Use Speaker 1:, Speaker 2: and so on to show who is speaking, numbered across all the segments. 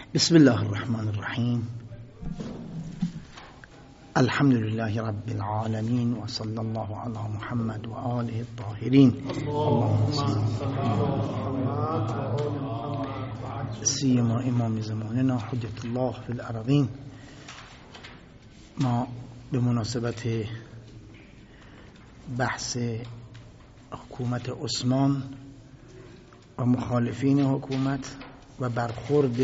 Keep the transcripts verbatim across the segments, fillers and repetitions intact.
Speaker 1: بسم الله الرحمن الرحیم. الحمد لله رب العالمین و صلی الله علی محمد و آله الطاهرین. اللهم سیما امام زماننا حجت الله فی الارضین. ما به مناسبت بحث حکومت عثمان و مخالفین حکومت و برخورد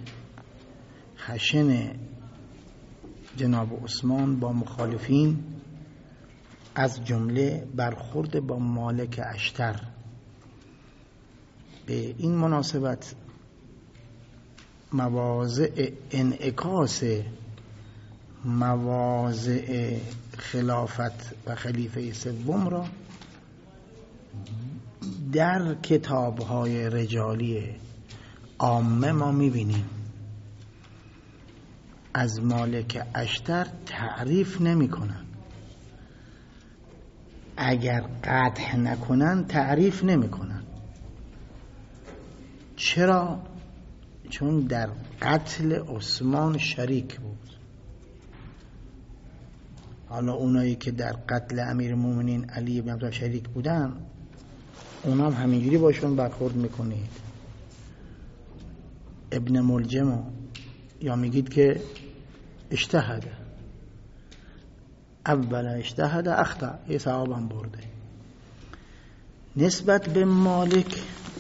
Speaker 1: خشن جناب عثمان با مخالفین، از جمله برخورد با مالک اشتر، به این مناسبت مواضع انعکاس مواضع خلافت و خلیفه سوم را در کتاب‌های رجالی عامه ما می‌بینیم. از مالک اشتر تعریف نمی‌کنن، اگر قطع نکنن تعریف نمی‌کنن. چرا؟ چون در قتل عثمان شریک بود. حالا اونایی که در قتل امیرالمومنین علی بن ابی طالب شریک بودن، اونا هم همینجوری باشون برخورد میکنید. ابن ملجم یا میگید که اجتهد، اول اجتهد اخطا، یه ثواب هم برده. نسبت به مالک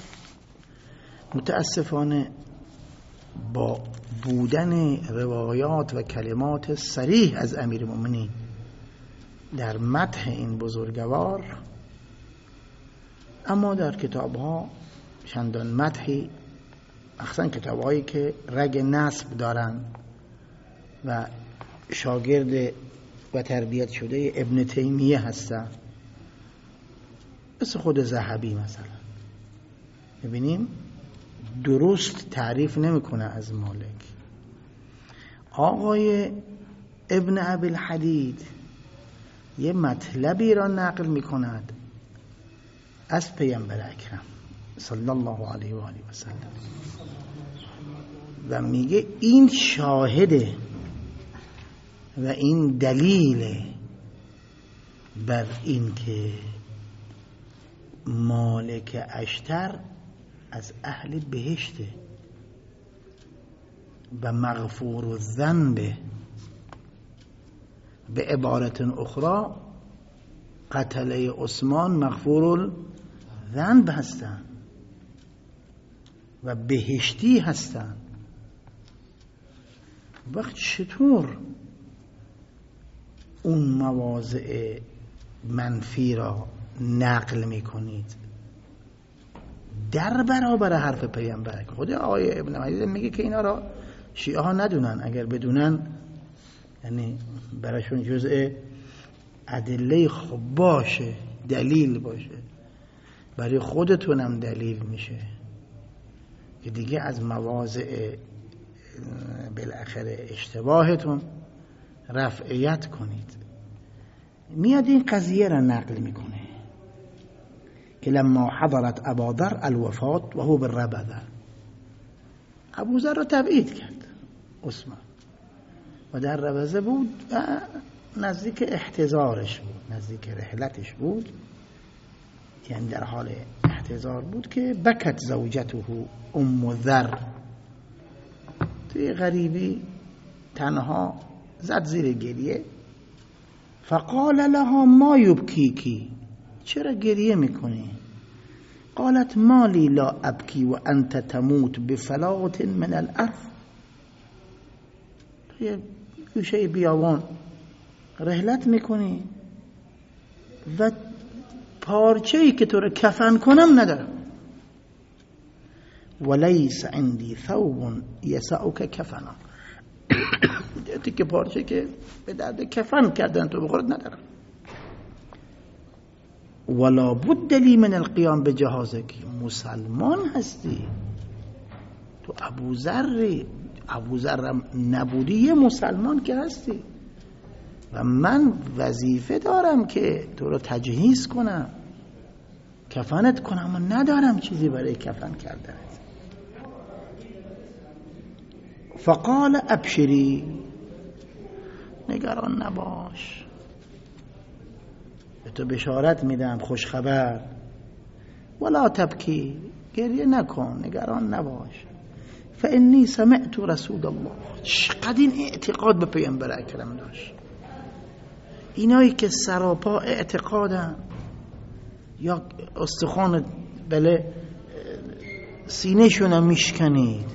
Speaker 1: متاسفانه با بودن روایات و کلمات صریح از امیرالمومنین در مدح این بزرگوار، اما در کتاب‌ها چندان مدحی، مخصوصا کتاب‌هایی که رگ نسب دارن و شاگرد و تربیت شده ابن تیمیه هستن، مثل خود ذهبی مثلا، ببینیم درست تعریف نمیکنه از مالک. آقای ابن ابی الحدید یه مطلبی را نقل میکند از پیامبر اکرم صلی الله علیه و آله و سلم و میگه این شاهده و این دلیل بر این که مالک اشتر از اهل بهشته و مغفور الذنب. به عبارت اخرى قتله عثمان مغفور الذنب هستن و بهشتی هستن. وقت چطور اون مواضع منفی را نقل میکنید در برابر حرف پیامبر؟ خود آقای ابن مجید میگه که اینا را شیعه ها ندونن، اگر بدونن یعنی براشون جزء ادله خب باشه، دلیل باشه، برای خودتونم دلیل میشه که دیگه از مواضع بالاخره اشتباهتون رفعیت کنید. میاد این قضیه را نقل میکنه که لما حضرت ابوذر الوفات و هو بالربذه، ابوذر را تبعید کرد عثمان و در ربذه بود و نزدیک احتضارش بود، نزدیک رحلتش بود، یعنی در حال احتضار بود که بکت زوجته ام ذر، توی غریبی تنها زد زیر گریه. فقال لها ما یبکیکی، چرا گریه میکنی؟ قالت مالی لا ابکی و انت تموت بفلات من الارض، توی گوشه بیابان رحلت میکنی و پارچه‌ای که تو رو کفن کنم ندارم. ولیس عندی ثوب یسعک کفنا، دیتی که پارچه که به درد کفن کردن تو بخورد ندارم. ولا بد لی من القیام به جهازک، مسلمان هستی تو، ابوذر ابوذر نبودی یه مسلمان که هستی و من وظیفه دارم که تو رو تجهیز کنم، کفنت کنم و ندارم چیزی برای کفن کردنت. فقال ابشری، نگران نباش، به تو بشارت میدم، خوش خبر. ولا تبکی، گریه نکن، نگران نباش. فانی سمعت رسول الله. چقدر این اعتقاد به پیامبر اکرم داشت. اینایی که سراپا اعتقادن، یا استخوان بله سینه شون میشکنید،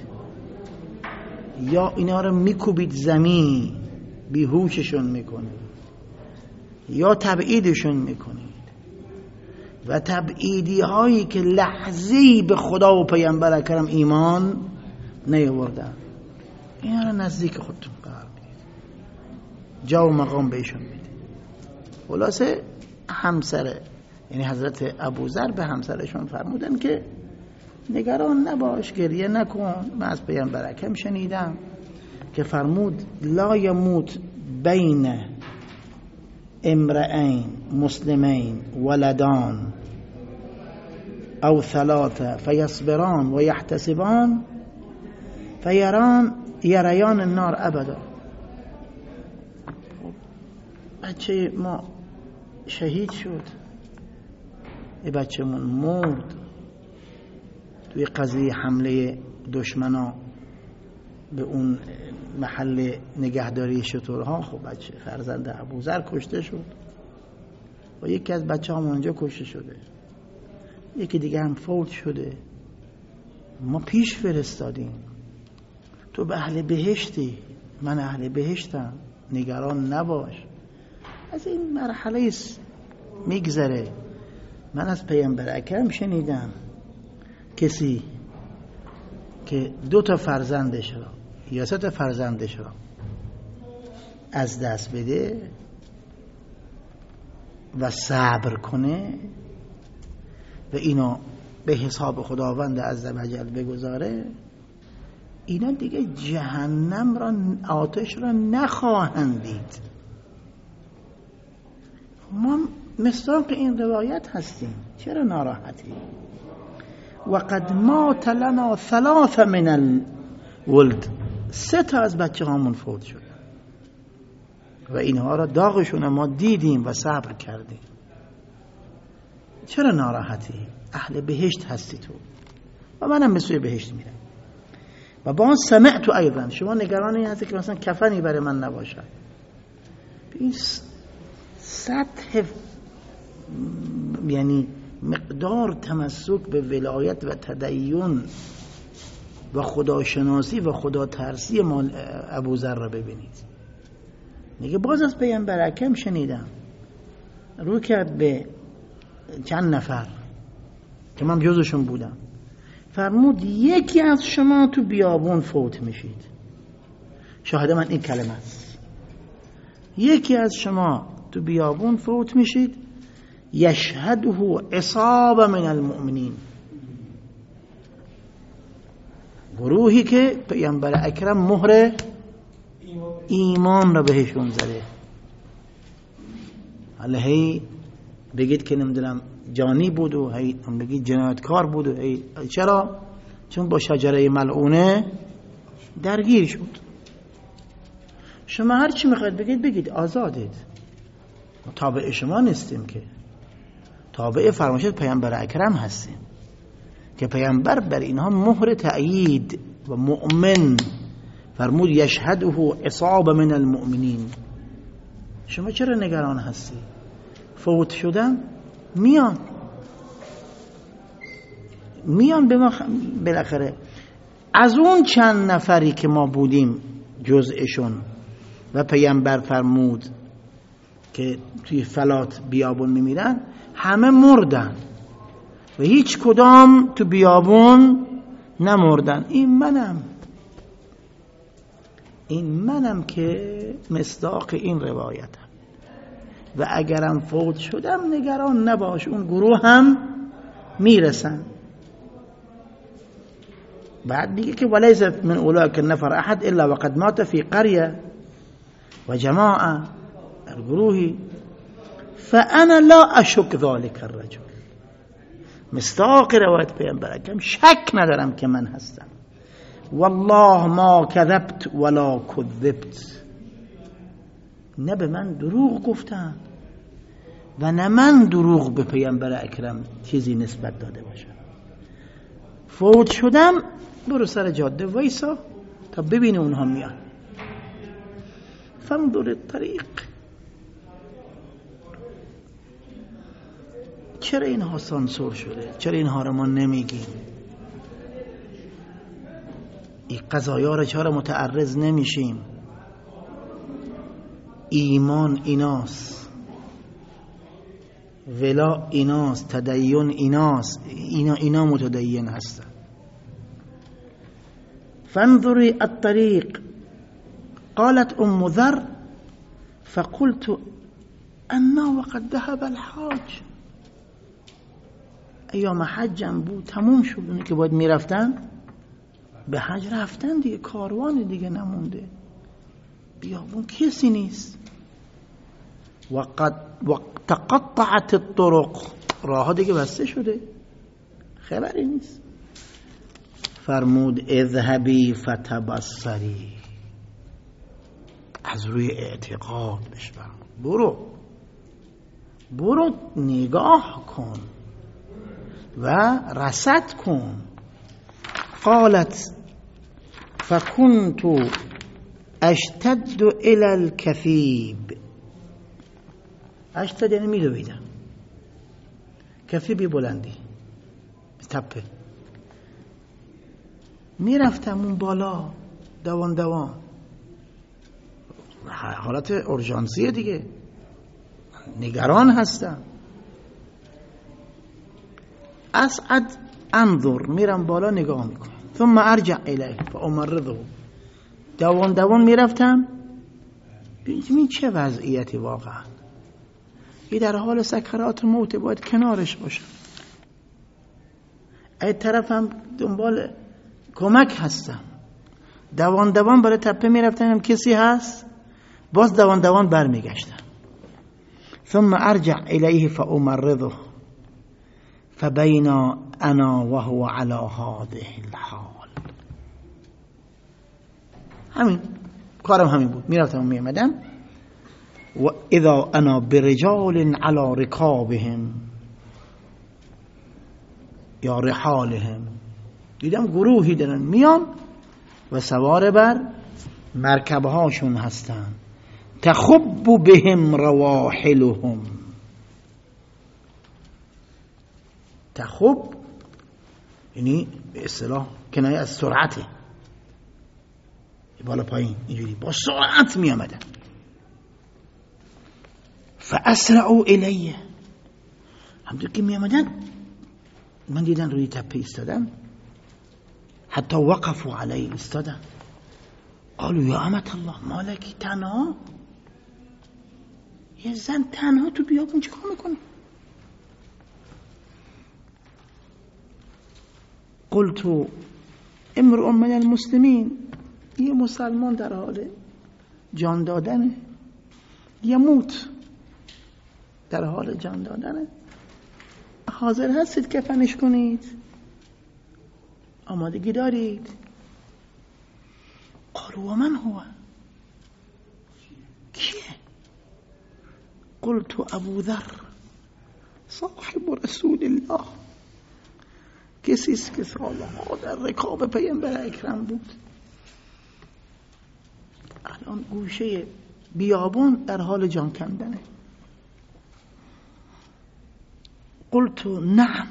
Speaker 1: یا اینا رو میکوبید زمین بیهوششون میکنید، یا تبعیدشون میکنید. و تبعیدی هایی که لحظه‌ای به خدا و پیامبر اکرم ایمان نیاوردن، اینا رو نزدیک خودتون قرار بدید، جا و مقام بهشون بدید. خلاصه همسره، یعنی حضرت ابوذر به همسرشون فرمودن که نگران نباش، گریه نکن. من از پیامبر اکرم شنیدم که فرمود لا یموت بین امرئین مسلمین ولدان او ثلاثه فیصبران و یحتسبان فیران یریان النار ابدا. بچه ما شهید شد، ای بچه من مرد توی قضیه حمله دشمنا به اون محل نگهداری شترها. خب بچه فرزند ابوذر کشته شد و یکی از بچه هم اونجا کشته شده، یکی دیگه هم فوت شده. ما پیش فرستادیم تو به اهل بهشتی، من اهل بهشتم، نگران نباش. از این مرحله میگذره. من از پیامبر اکرم شنیدم کسی که دو تا فرزندش را یا سه تا فرزندش را از دست بده و صبر کنه و اینو به حساب خداوند عزوجل بگذاره، اینا دیگه جهنم را، آتش را نخواهند دید. ما مصداق این روایت هستیم، چرا ناراحتی؟ وقد مات لنا ثلاث من الولد، سه تا از بچه هامون فوت شدن و اینها را داغشون ما دیدیم و صبر کردیم. چرا ناراحتی؟ اهل بهشت هستی تو و منم به سوی بهشت میرم. و با سمعت ایضا، شما نگران این هستی که مثلا کفنی برای من نباشد. این سطح یعنی مقدار تمسک به ولایت و تدین و خداشناسی و خدا ترسی مال ابوذر را ببینید. میگه باز از پیامبر اکرم شنیدم، رو کرد به چند نفر که من جزشون بودم، فرمود یکی از شما تو بیابون فوت میشید. شاهد من این کلمه است، یکی از شما تو بیابون فوت میشید، یشهده عصابه من المؤمنین، گروهی که پیامبر اکرم مهر ایمان را بهشون زده. حالا هی بگید که نمیدونم جانی بود و هی بگید جنایتکار بود و هی چرا؟ چون با شجره ملعونه درگیر شد. شما هر چی میخواید بگید بگید، آزادید، تابع شما نیستیم که، تابع فرمایش پیامبر اکرم هستیم که پیامبر بر اینها مهر تأیید و مؤمن فرمود یشهده عصابه من المؤمنین. شما چرا نگران هستی؟ فوت شدن میان میان به ما بالاخره. از اون چند نفری که ما بودیم جزءشون و پیامبر فرمود که توی فلات بیابون میمیرن، همه مردن و هیچ کدام تو بیابون نمردن. این منم این منم که مصداق این روایتم و اگرم فوت شدم نگران نباش، اون گروه هم میرسن. بعد میگه که ولیس من اولئک النفر احد الا وقد مات فی قریه و جماعه الگروهی فانا لا اشک ذلك الرجل. مصداق روایت پیامبر اکرم، شک ندارم که من هستم والله ما کذبت ولا کذبت، نه به من دروغ گفتم و نه من دروغ به پیامبر اکرم چیزی نسبت داده باشم. فوت شدم، برو سر جاده وایسا تا ببینه اونها میان. فانظر الطریق، چرا اینها سانسور شده؟ چرا اینها رو ما نمیگیم؟ این قضایا رو چرا متعرض نمیشیم؟ ایمان ایناست، ولا ایناست، تدین ایناست، اینا اینا متدین هستن. فانظری الطریق. قالت ام ذر فقلت انا وقد ذهب الحاج. ایام حجم بود، تموم شد، اونی که باید میرفتن به حج رفتن دیگه، کاروان دیگه نمونده، بیابون کسی نیست. وقد تقطعت الطرق، راه دیگه بسته شده، خبری نیست. فرمود اذهبی فتبصری، از روی اعتقاد بش فرمود برو برو نگاه کن و رصد کن. قالت فكنت اشتد الى الكثيب. اشتد یعنی میدویدم، کثیبی بلندی، تپه. میرفتم اون بالا دوان دوان، حالت اورژانسیه دیگه، نگران هستم. اسعد انظر، میرم بالا نگاه میکنم. ثم ارجع الیه فامرضه، دوان دوان میرفتم ببینیم چه وضعیتی واقعا. این در حال سکرات موت، باید کنارش باشم. ای طرفم دنبال کمک هستم، دوان دوان برای تپه میرفتم کسی هست، باز دوان دوان برمیگشتم. ثم ارجع الیه فامرضه فبینا انا وهو على هذه الحال. همین کارم همین بود، میرفتم و میامدم. و اذا انا برجال على رکابهم یا رحالهم، دیدم گروهی دارن میان و سوار بر مرکبهاشون هستن. تخب بهم رواحلهم، تخب یعنی به اصطلاح کنایه از سرعته، بالا پایین اینجوری با سرعت می آمدن. فاسرعوا الیه، همونطور که می آمدن من دیدن روی تپه ایستادن، حتی وقفوا علیه، ایستادن. قالوا یا امت الله مالکی، تنها؟ یه زن تنها تو بیابون چیکار میکنه؟ قلت امرؤ من المسلمین، یه مسلمان در حال جان دادنه، یموت در حال جان دادنه، حاضر هستید کفنش کنید؟ آمادگی دارید؟ قالوا و من هو، کیه؟ قلت ابو ذر صاحب رسول الله، کسی است که سالها در رکاب پیامبر اکرم بود، الان گوشه بیابون در حال جان کندنه. قلت نعم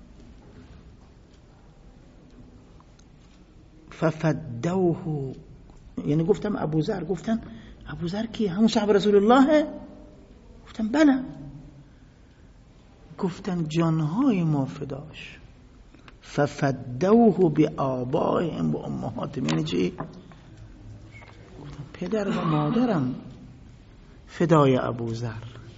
Speaker 1: ففدوه، یعنی گفتم ابو ذر. گفتن ابو ذر کیه؟ همون صاحب رسول الله؟ گفتم بله. گفتن جانهای ما فداش. ففدوه بآبائهم و امهاتهم، یعنی چی؟ گفتم پدر و مادرم فدای ابو ذر.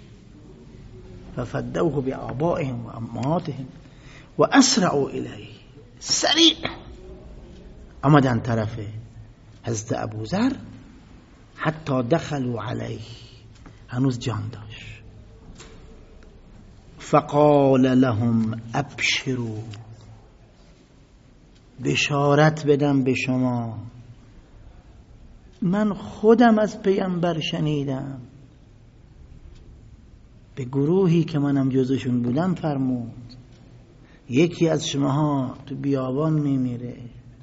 Speaker 1: ففدوه بآبائهم و امهاتهم و اسرعوا الیه، سریع آمدن طرف حضرت ابو ذر، حتی دخلوا علیه، هنوز جان داشت. فقال لهم ابشروا، بشارت بدم به شما، من خودم از پیامبر شنیدم، به گروهی که منم جزشون بودم فرمود یکی از شماها تو بیابان میمیره،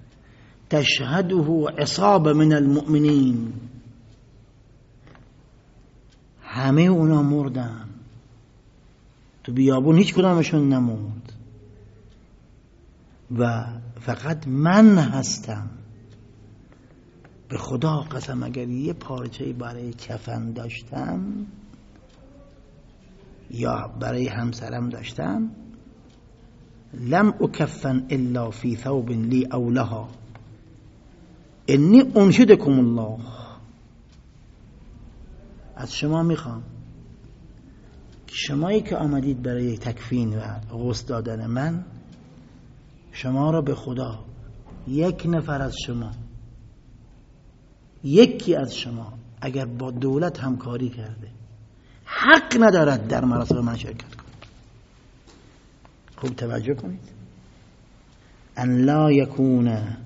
Speaker 1: تشهده عصابه من المؤمنین، همه اونا مردن، تو بیابون هیچ کدامشون نموند و فقط من هستم. به خدا قسم اگر یه پارچه برای کفن داشتم یا برای همسرم داشتم، لم اکفن الا فی ثوب لی او لها انی انشدکم الله. از شما میخوام که شمایی که آمدید برای تکفین و غسل دادن من، شما را به خدا، یک نفر از شما، یکی از شما اگر با دولت همکاری کرده حق ندارد در مراسم من شرکت کنه. خوب توجه کنید. ان لا یکون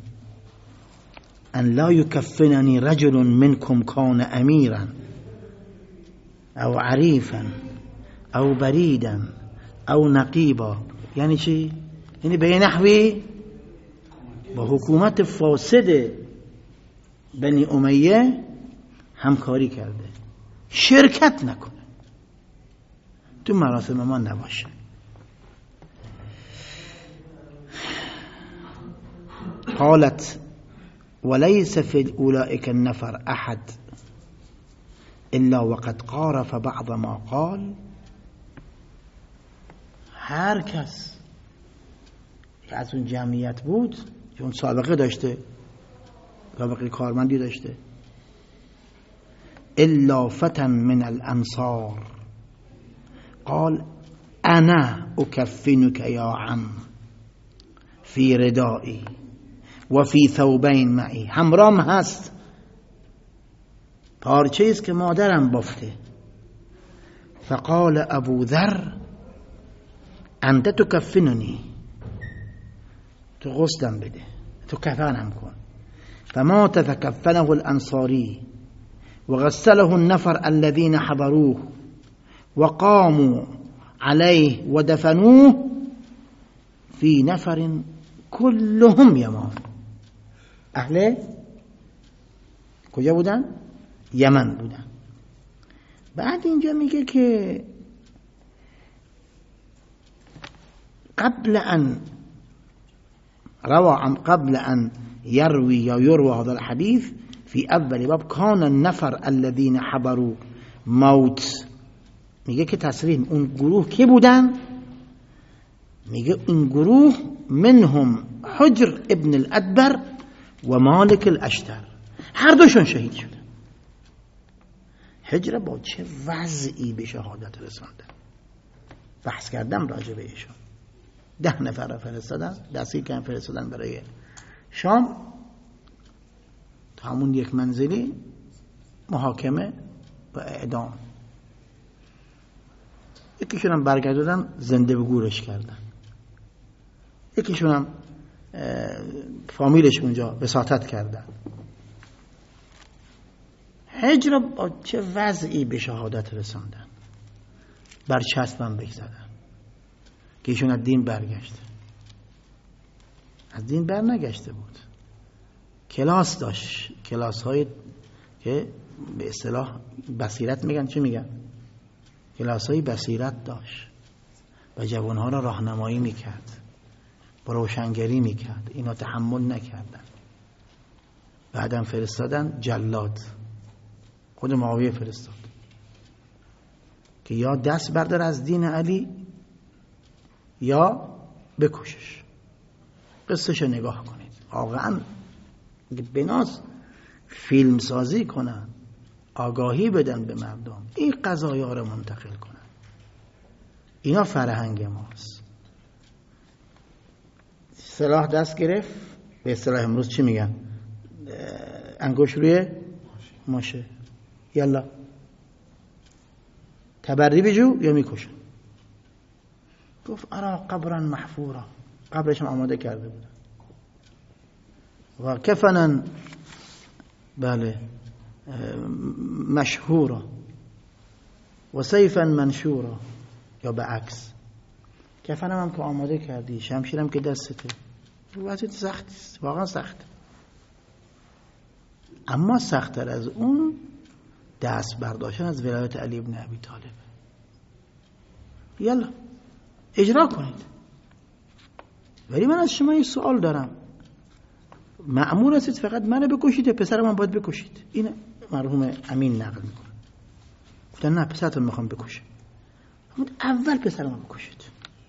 Speaker 1: ان لا یکفننی رجل منکم کان امیرا او عریفا او بریدا او نقیبا. یعنی چی؟ یعنی به نحوی با حکومت فاسد بنی امیه همکاری کرده، شرکت نکنه، تو مراسم ما نباشه. قالت وليس في اولئك النفر احد الا وقد قارف بعض ما قال. هر کس که از اون جمعیت بود، چون سابقه داشته، سابقه کارمندی داشته، الا فتى من الانصار قال انا اكفنك یا عم فی ردائی و فی ثوبین معی. همرام هست، پارچه است که مادرم بافته. فقال ابو ذر انت تکفننی، تو غسلم بده، تو کفنم کن. فمات فكفنه الانصاری وغسله النفر الذين حضروه وقاموا عليه ودفنوه في نفر كلهم یمان. اهل کجا بودن؟ یمن بودن. بعد اینجا میگه که قبل ان روى قبل ان يروي یا يروى هذا الحديث في اول باب كان النفر الذين حضروا موت. میگه که تصریح اون گروه کی بودن؟ میگه این گروه منهم حجر ابن الادبر و مالک الاشتر، هر دوشون شهید شدن. حجر با چه وضعی به شهادت رساندن، بحث کردم راجع به ایشون. ده نفر را فرستادن، دستگیر کردن، فرستادن برای شام، تا همون یک منزلی محاکمه و اعدام. یکیشون هم برگردادن زنده به گورش کردن، یکیشون هم فامیلش اونجا وساطت کردن. حجر با چه وضعی به شهادت رساندن، برچسبم بگذادن که ایشون از دین برگشته. از دین بر نگشته بود، کلاس داشت، کلاس های که به اصطلاح بصیرت میگن. چی میگن؟ کلاس های بصیرت داشت و جوانها را راهنمایی میکرد، با روشنگری میکرد. اینا تحمل نکردن، بعدم فرستادن جلاد. خود معاویه فرستاد که یا دست بردار از دین علی یا بکشش. قصهش نگاه کنید. واقعا بناس فیلم سازی کنن، آگاهی بدن به مردم، این قضایا رو منتقل کنن. اینا فرهنگ ماست. سلاح دست گرفت، به اصطلاح امروز چی میگن؟ انگوش روی ماشه، یلا تبری بجو یا میکشن. گفت ارا قبرا محفورا، قبرش هم آماده کرده بود. و کفنا بله مشهورا و سیفا منشورا، یا به عکس کفنم هم که آماده کردی، شمشیرم که دستته، وضعیت سختی است، واقعا سخت. اما سخت‌تر از اون دست برداشتن از ولایت علی ابن ابی طالب. یلا اجرا کنید. ولی من از شما یه سوال دارم، مأمور هستید فقط منو بکشید یا پسرم هم باید بکشید؟ این مرحوم امین نقل میکنه، گفتن نه پسرتون میخوام بکشه. اول پسرم بکشید،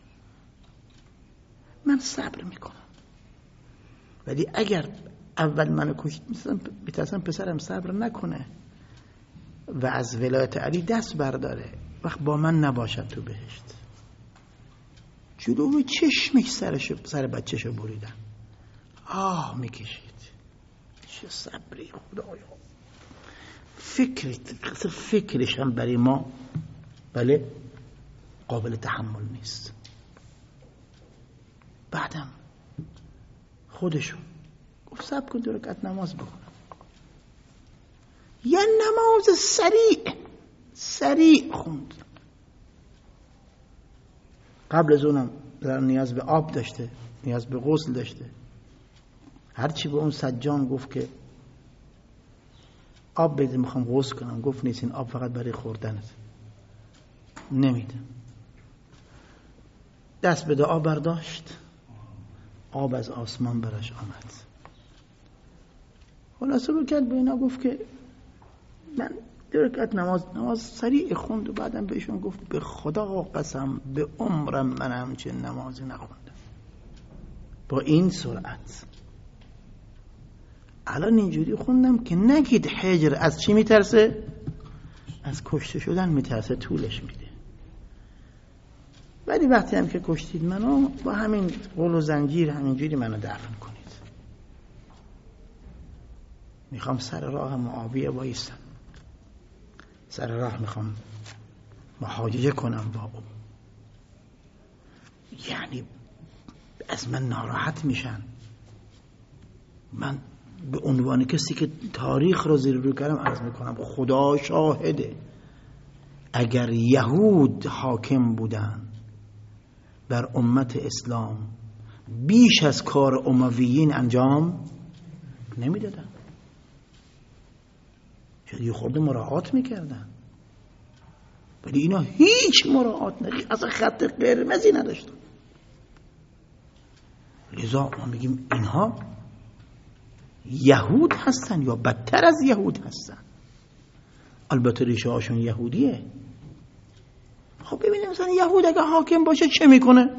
Speaker 1: من صبر میکنم. ولی اگر اول منو کشید میترسم پسرم صبر نکنه و از ولایت علی دست برداره، وقت با من نباشد تو بهشت. جلوی چشمش سرش سر بچه‌شو بریدن، آه میکشید. چه صبری خدایا. فکری فکرش هم برای ما بله قابل تحمل نیست. بعدم خودشون گفت صبر کن دو رکعت نماز بخونم. یه نماز سریع سریع خوند. قبل از اونم نیاز به آب داشته، نیاز به غسل داشته. هرچی به اون سجان گفت که آب بده میخوام غسل کنم، گفت نیست این آب فقط برای خوردنت، نمیده. دست به دعا برداشت، آب از آسمان برش آمد. خلاصه بکرد به اینا گفت که من دو رکعت نماز نماز سریع خوند و بعدم بهشون گفت به خدا قسم به عمرم من همچین نمازی نخوندم با این سرعت. الان اینجوری خوندم که نگید حجر از چی میترسه؟ از کشته شدن میترسه، طولش میده. ولی وقتی هم که کشتید منو، با همین قول و زنجیر همینجوری منو دفن کنید. میخوام سر راه معاویه وایسم، سر راه میخوام محاججه کنم با او. یعنی از من ناراحت میشن. من به عنوان کسی که تاریخ رو زیر رو کردم عرض میکنم خدا شاهده، اگر یهود حاکم بودن بر امت اسلام بیش از کار امویین انجام نمیدادن، شاید یه خورده مراعات میکردن. ولی اینا هیچ مراعات نه، اصلا خط قرمزی نداشتن. لذا ما میگیم اینها یهود هستن یا بدتر از یهود هستن. البته ریشه هاشون یهودیه. خب ببینیم مثلا یهود اگه حاکم باشه چه میکنه؟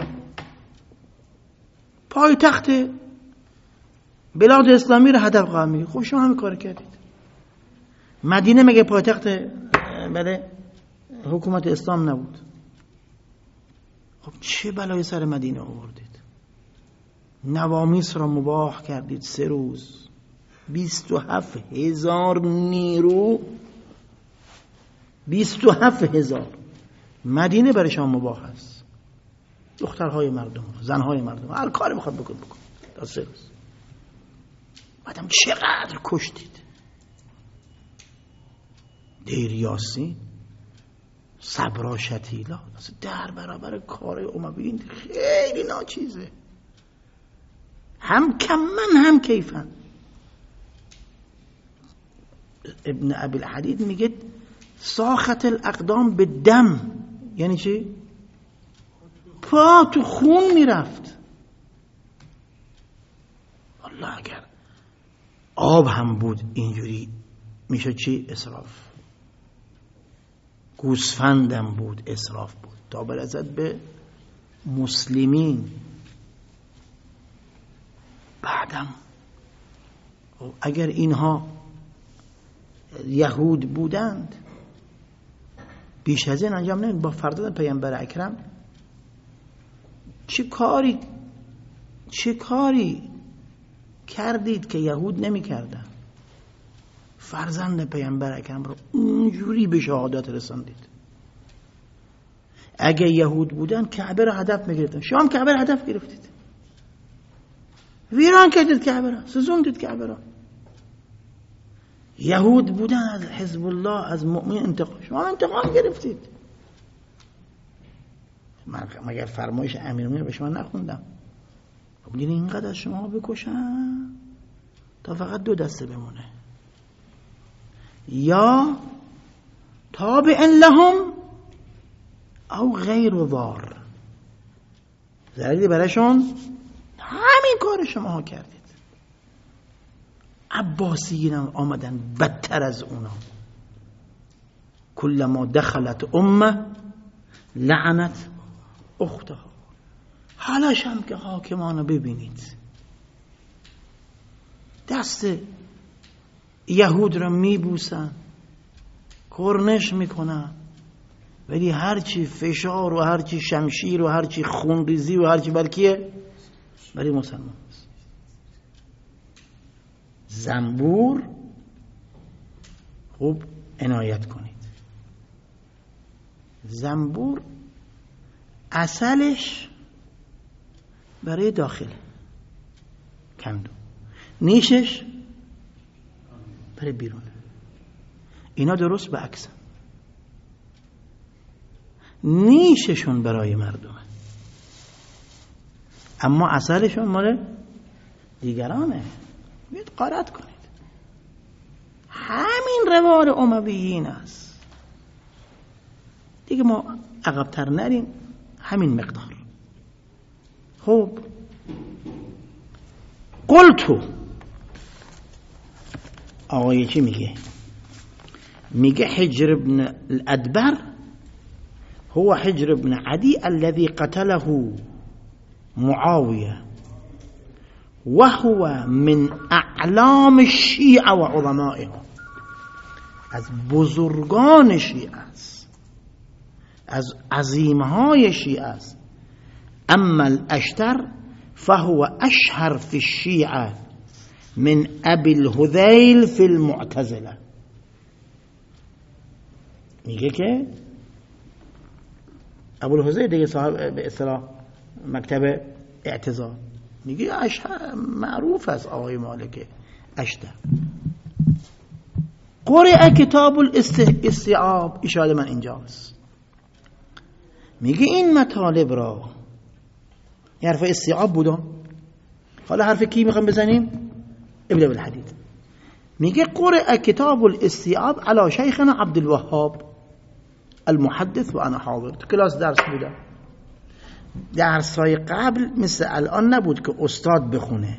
Speaker 1: پای تخت بلاد اسلامی رو هدف قرار میگیره. خب شما همین کار کردید. مدینه مگه پای تخت بله حکومت اسلام نبود؟ خب چه بلای سر مدینه آوردید؟ نوامیس را مباح کردید سه روز، بیست و هفت هزار نیرو، بیست و هفت هزار. مدینه برای شما مباح است. دخترهای مردم، زنهای مردم، هر کاری بخواد بکن بکن تا سه روز. بعدم چقدر کشتید. دیر یاسین، صبرا شتیلا، در برابر کار امویین خیلی ناچیزه. هم کمن هم کیفن. ابن ابی الحدید میگه ساخت الاقدام به دم، یعنی چی؟ پا تو خون میرفت. والله اگر آب هم بود اینجوری میشه چی؟ اسراف. گوسفندم بود اسراف بود تا برسد به مسلمین. بعدم اگر اینها یهود بودند بیش از این انجام نمید. با فرزند پیامبر اکرم چه کاری چه کاری کردید که یهود نمی کردن؟ فرزند پیامبر اکرم رو اونجوری به شهادت رساندید. اگه یهود بودن کعبه رو هدف می گرفتن، شما هم کعبه رو هدف گرفتید. ویران کردید کعبه را، سوزوندید کعبه را. یهود بودن از حزب الله، از مؤمن انتقام، شما انتقام گرفتید. من مگر فرمایش امیرالمومنین به شما نخوندم؟ بگین اینقدر از شما بکشن تا فقط دو دسته بمونه، یا تابع لهم او غیر ضار، ضرری برایشون. همین کار شما ها کردید. عباسیین هم آمدن بدتر از اونا. کلما دخلت امه لعنت اختها. حالاش هم که حاکمانو ببینید دست یهود را میبوسن، کرنش میکنن، ولی هرچی فشار و هرچی شمشیر و هرچی خونریزی و هرچی برکیه برای مسلمان است. زنبور خوب عنایت کنید. زنبور اصلش برای داخل کندو، نیشش برای بیرون. اینا درست به عکس، نیششون برای مردمه اما اصلشون مال دیگرانه. بیاید غارت کنید. همین روال امویین است دیگه. ما عقب‌تر نریم، همین مقدار. خب قلتو، آقای چی میگه؟ میگه حجر ابن الادبر هو حجر ابن عدی الذي قتله معاویه وهو من اعلام الشیعه و علمائهم، از بزرگان شیعه است، از عظیمهای شیعه است. اما الاشتر فهو اشهر في الشیعه من ابي الهذیل في المعتزله. میگه که ابو الهذیل دیگه صاحب به اصطلاح مکتب اعتزال، میگه اشهر معروف است آقای مالک اشتر. قرئ کتاب الاستیعاب، اشاره من اینجاست. میگه این مطالب را، این حرف استیعاب بودن. حالا حرف کی میخوام بزنیم؟ ابن الحدید. میگه قرئ کتاب الاستیعاب علی شیخنا عبدالوهاب المحدث و انا حاضر. تو کلاس درس بودم. درسای قبل مثل الان نبود که استاد بخونه،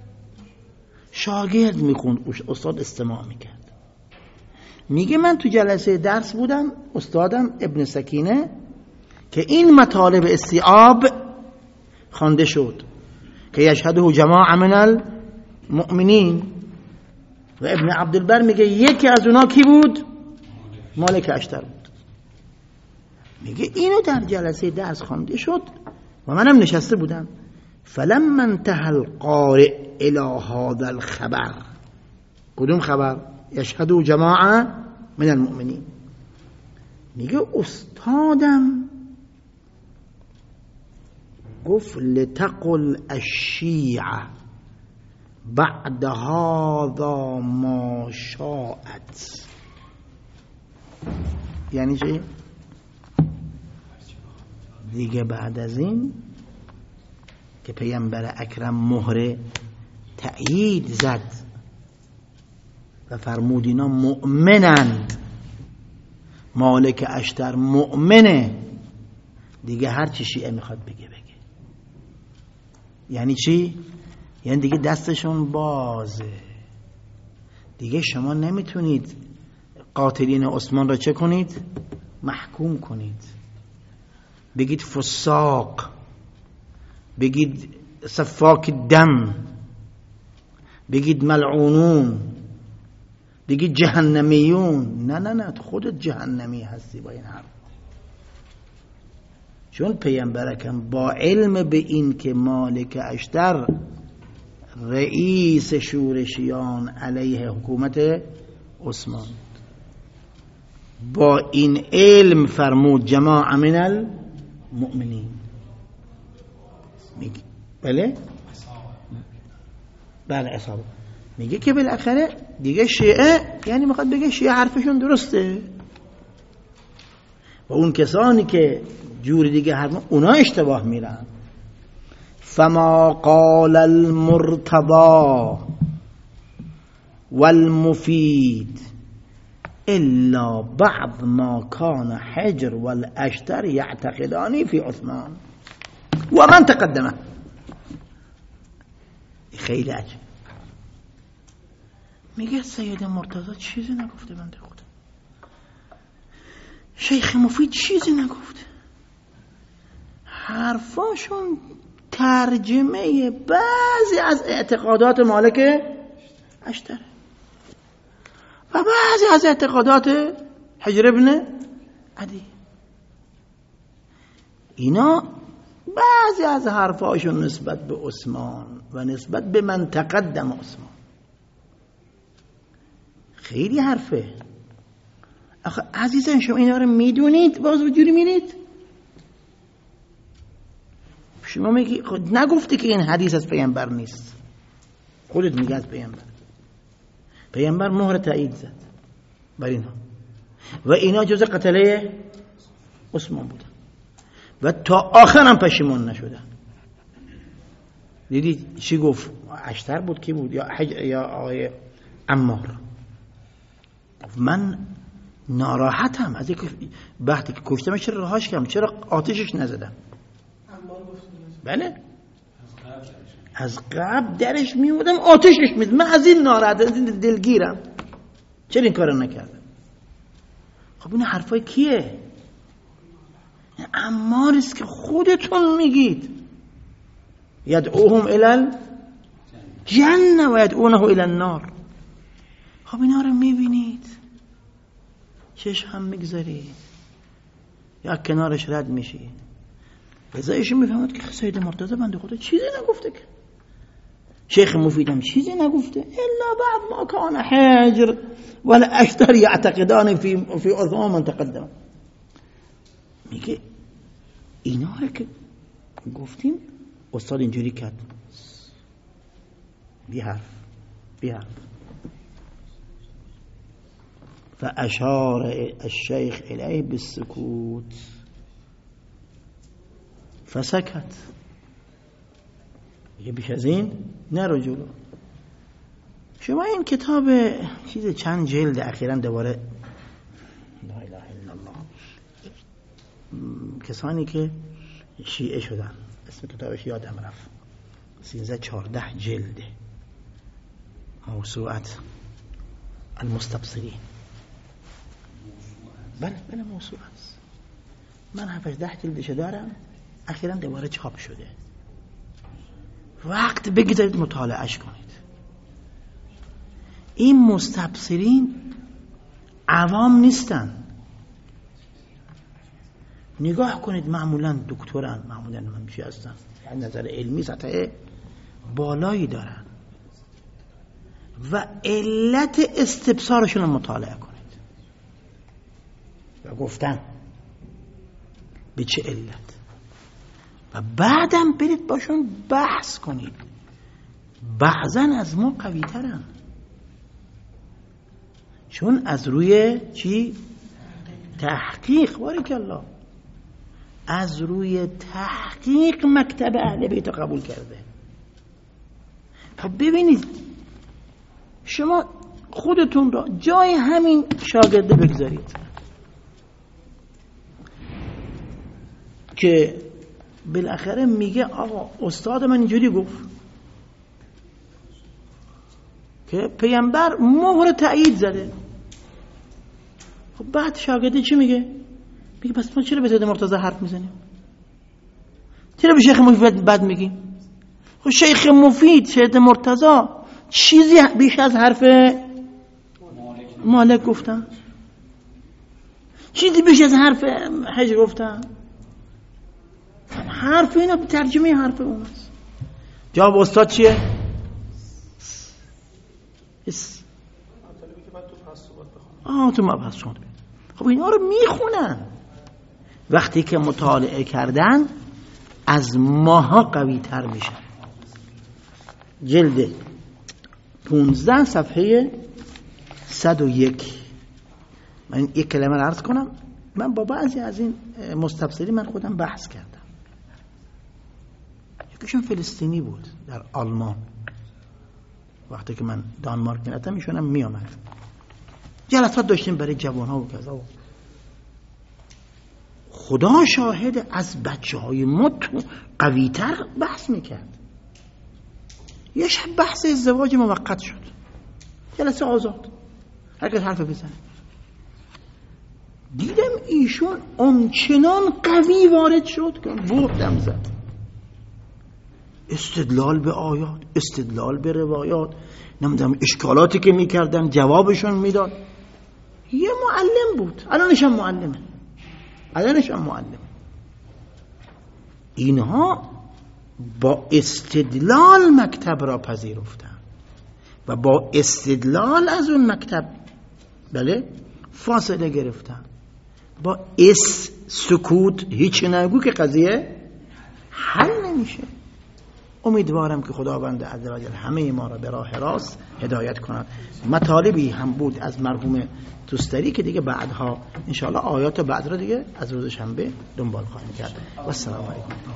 Speaker 1: شاگرد میخوند، استاد استماع میکرد. میگه من تو جلسه درس بودم، استادم ابن سکینه که این مطالب استیعاب خوانده شد که یشهده جماعه من المؤمنین، و ابن عبدالبر میگه یکی از اونا کی بود؟ مالک اشتر بود. میگه اینو در جلسه درس خوانده شد و منم نشسته بودم. فلما انتهى القارئ الى هذا الخبر، کدوم خبر؟ یشهده جماعه من المؤمنین. میگه استادم گفت لتقل الشیعه بعد هذا ما شاءت. یعنی چی؟ دیگه بعد از این که پیامبر اکرم مهر تأیید زد و فرمود اینا مؤمنن، مالک اشتر مؤمنه، دیگه هر چی شیعه میخواد بگه بگه. یعنی چی؟ یعنی دیگه دستشون بازه. دیگه شما نمیتونید قاتلین عثمان را چه کنید؟ محکوم کنید، بگید فساق، بگید سفاک دم، بگید ملعونون، بگید جهنمیون. نه نه نه، خودت جهنمی هستی با این حرف. چون پیامبر اکرم با علم به این که مالک اشتر رئیس شورشیان علیه حکومت عثمان، با این علم فرمود جماعه من المؤمنین. میگی بله؟ بله اصابه. میگه که بالاخره دیگه شیعه، یعنی میخواد بگه شیعه حرفشون درسته و اون کسانی که جور دیگه حرف اونا اشتباه میرن. فما قال المرتضى والمفید الا بعض ما كان حجر والاشتر يعتقدان في عثمان ومن تقدمه. خیلی عجب. میگه سید مرتضی چیزی نگفته بنده خدا، شیخ مفید چیزی نگفته، حرفاشون ترجمه بعضی از اعتقادات مالک اشتره و بعضی از اعتقادات حجر ابن عدی. اینا بعضی از حرفاشون نسبت به عثمان و نسبت به من تقدم عثمان خیلی حرفه. آخه عزیزان شما اینا رو میدونید باز وجوری میرید؟ شما میگی خود نگفته که این حدیث از پیامبر نیست، خودت میگی از پیامبر. پیامبر مهر تایید زد بر اینا و اینا جز قتله عثمان بودن و تا آخر هم پشیمون نشدن. دیدی چی گفت؟ اشتر بود کی بود؟ یا حج... یا آقای عمار. من ناراحتم از اینکه وقتی که کشتم چرا رهاش کردم، چرا آتشش نزدم؟ بله از قبل درش میمودم آتشش میزدم. من از این ناراحت، از این دلگیرم، چرا این کارو نکردم؟ خب این حرفای کیه؟ عمار است که خودتون میگید یدعوهم الی الجنه و یدعونه الی النار. خب اینا رو میبینید چش هم میگذارید یا کنارش رد میشی، رضایش میفهمد که سید مرتضی بنده خدا چیزی نگفته، که شیخ مفیدم چیزی نگفته الا بعض ما کان حجر ولا اشتر یعتقدان فی فی عثمان من تقدم. میگه اینا رو که گفتیم استاد اینجوری کرد، بی حرف بی حرف. فاشار الشیخ الیه بالسکوت فسکت. یه بیش از این نرو جلو. شما این کتاب چیز چند جلد اخیراً دوباره لا اله الا الله کسانی که شیعه شدن اسم کتابش یادم رفت، سیزده چارده جلده، موسوعت المستبصرین. بله بله موسوعت. من هفتش ده جلدش دارم، اخیراً دوباره چاپ شده. وقت بگذارید مطالعهش کنید. این مستبصرین عوام نیستن. نگاه کنید معمولا دکترن، معمولا منشی هستن، یعنی نظر علمی سطح بالایی دارن و علت استبصارشون رو مطالعه کنید و گفتن به چه علت و بعدم برید باشون بحث کنید. بعضا از ما قوی ترن، چون از روی چی؟ تحقیق. بارک الله، از روی تحقیق مکتب اهل بیت قبول کرده. خب ببینید شما خودتون را جای همین شاگرده بگذارید که بالاخره میگه آقا استاد من اینجوری گفت که پیامبر مهر تایید زده. خب بعد شاگرده چی میگه؟ میگه پس ما چرا به سید مرتضی حرف میزنیم؟ چرا به شیخ مفید بد میگیم؟ خب شیخ مفید، سید مرتضی چیزی بیش از حرف مالک گفتن؟ چیزی بیش از حرف حجر گفتن؟ حرف اینا ترجمه حرف اونست. جواب استاد چیه؟ اس آه تو مبحث شما. خب اینا رو میخونن، وقتی که مطالعه کردن از ماها قوی تر میشن. جلد پونزده صفحه صد و یک. من یک کلمه عرض کنم. من با بعضی از این مستفسری من خودم بحث کردم. یکیشون فلسطینی بود در آلمان. وقتی که من دانمارک میرفتم ایشون هم میامد. جلسات داشتیم برای جوانها و کذا. خدا شاهد از بچه های ما تو قوی تر بحث میکرد. یه شب بحث ازدواج موقت شد. جلسه آزاد. هر کس حرف بزنه. دیدم ایشون آنچنان قوی وارد شد که بردم زد. استدلال به آیات، استدلال به روایات، نمیدونم اشکالاتی که میکردن جوابشون میداد. یه معلم بود، الانش هم معلمه، الانش هم معلم. اینها با استدلال مکتب را پذیرفتن و با استدلال از اون مکتب بله فاصله گرفتن. با اس سکوت هیچ نگو که قضیه حل نمیشه. امیدوارم که خداوند عزوجل همه ما را به راه راست هدایت کند. مطالبی هم بود از مرحوم توستری که دیگه بعدها انشاءالله آیات بعد را دیگه از روز شنبه دنبال خواهیم کرد. و السلام علیکم.